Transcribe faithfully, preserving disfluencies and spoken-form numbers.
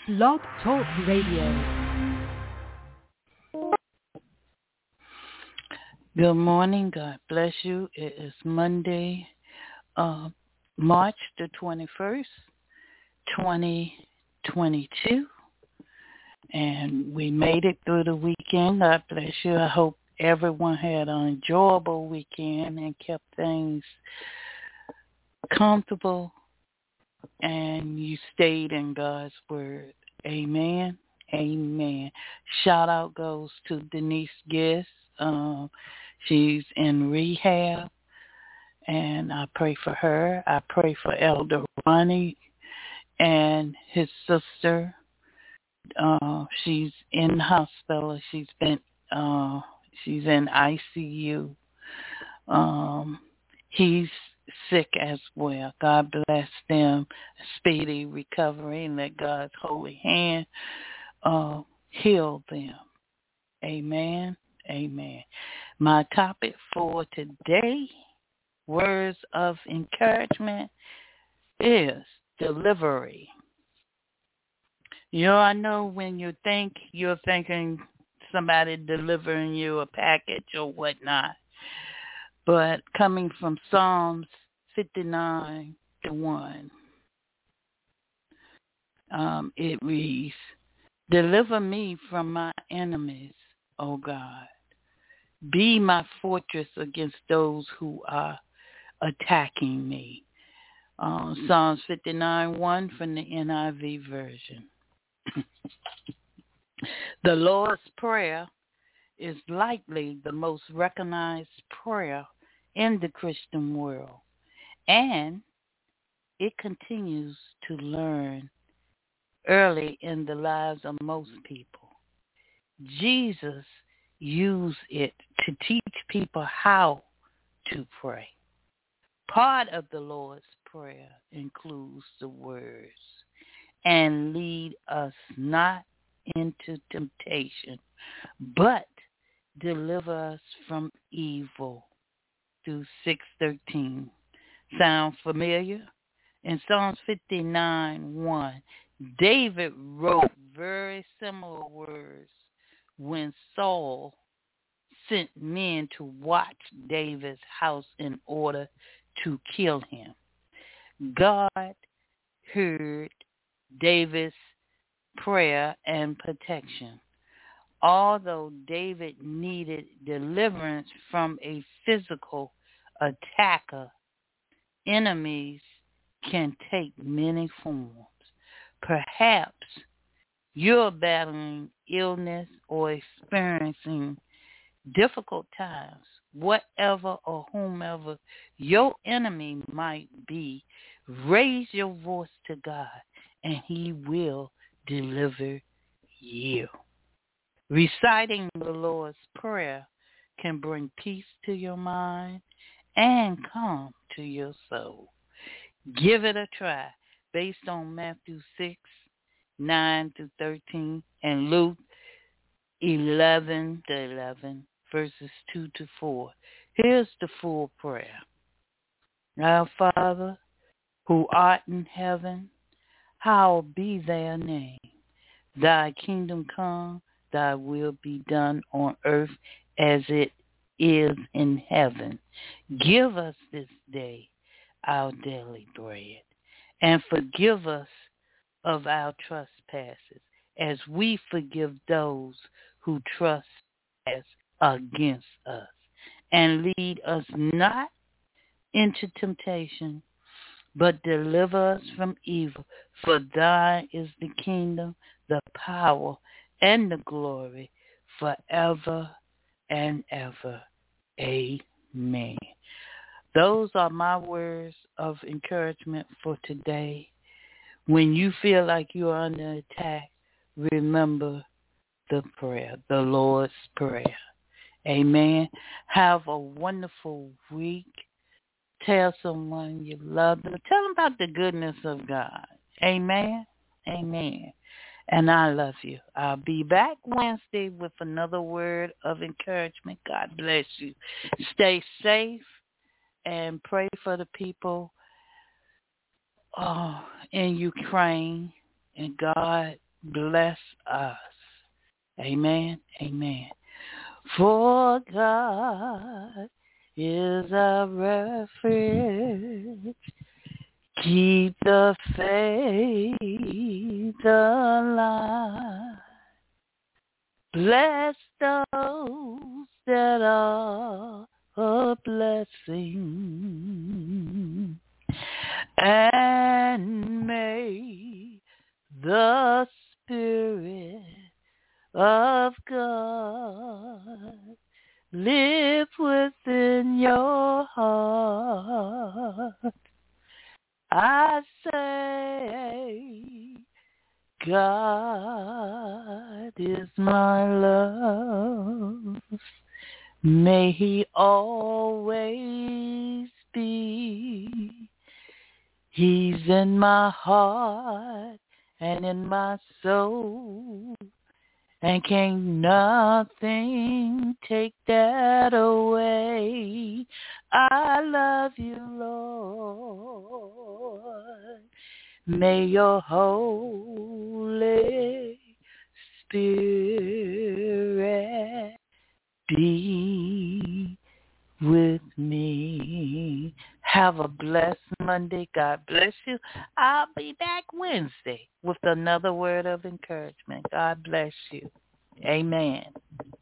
Blog Talk Radio. Good morning. God bless you. It is Monday, uh, March the twenty-first, twenty twenty-two. And we made it through the weekend. God bless you. I hope everyone had an enjoyable weekend and kept things comfortable and you stayed in God's word. Amen. Amen. Shout out goes to Denise Giss. Um, she's in rehab, and I pray for her. I pray for Elder Ronnie and his sister. Uh, she's in the hospital. She's been, uh, she's in I C U. Um, he's sick as well. God bless them, speedy recovery, and let God's holy hand uh, heal them. Amen. Amen. My topic for today, words of encouragement, is delivery. You know, I know when you think, you're thinking somebody delivering you a package or whatnot. But coming from Psalms fifty-nine to one, um, it reads, "Deliver me from my enemies, O God. Be my fortress against those who are attacking me." Uh, Psalms fifty-nine one from the N I V version. The Lord's Prayer is likely the most recognized prayer in the Christian world, and it continues to learn early in the lives of most people. Jesus used it to teach people how to pray. Part of the Lord's Prayer includes the words, "And lead us not into temptation, but deliver us from evil," through six thirteen. Sound familiar? In Psalms fifty-nine one, David wrote very similar words when Saul sent men to watch David's house in order to kill him. God heard David's prayer and protection. Although David needed deliverance from a physical attacker, enemies can take many forms. Perhaps you're battling illness or experiencing difficult times. Whatever or whomever your enemy might be, raise your voice to God and he will deliver you. Reciting the Lord's Prayer can bring peace to your mind and calm to your soul. Give it a try based on Matthew six, nine to thirteen and Luke eleven to eleven, verses two to four. Here's the full prayer. Our Father, who art in heaven, hallowed be thy name. Thy kingdom come, thy will be done on earth as it is in heaven. Give us this day our daily bread, and forgive us of our trespasses, as we forgive those who trespass against us. And lead us not into temptation, but deliver us from evil. For thine is the kingdom, the power, and the glory forever and ever. Amen. Those are my words of encouragement for today. When you feel like you're under attack, remember the prayer, the Lord's Prayer. Amen. Have a wonderful week. Tell someone you love them. Tell them about the goodness of God. Amen. Amen. And I love you. I'll be back Wednesday with another word of encouragement. God bless you. Stay safe and pray for the people uh, in Ukraine. And God bless us. Amen. Amen. For God is our refuge. Keep the faith alive. Bless those that are a blessing. And may the Spirit of God live within your heart. I say, God is my love. May He always be. He's in my heart and in my soul. And can't nothing take that away. I love you, Lord. May your Holy Spirit be with me. Have a blessed Monday. God bless you. I'll be back Wednesday with another word of encouragement. God bless you. Amen.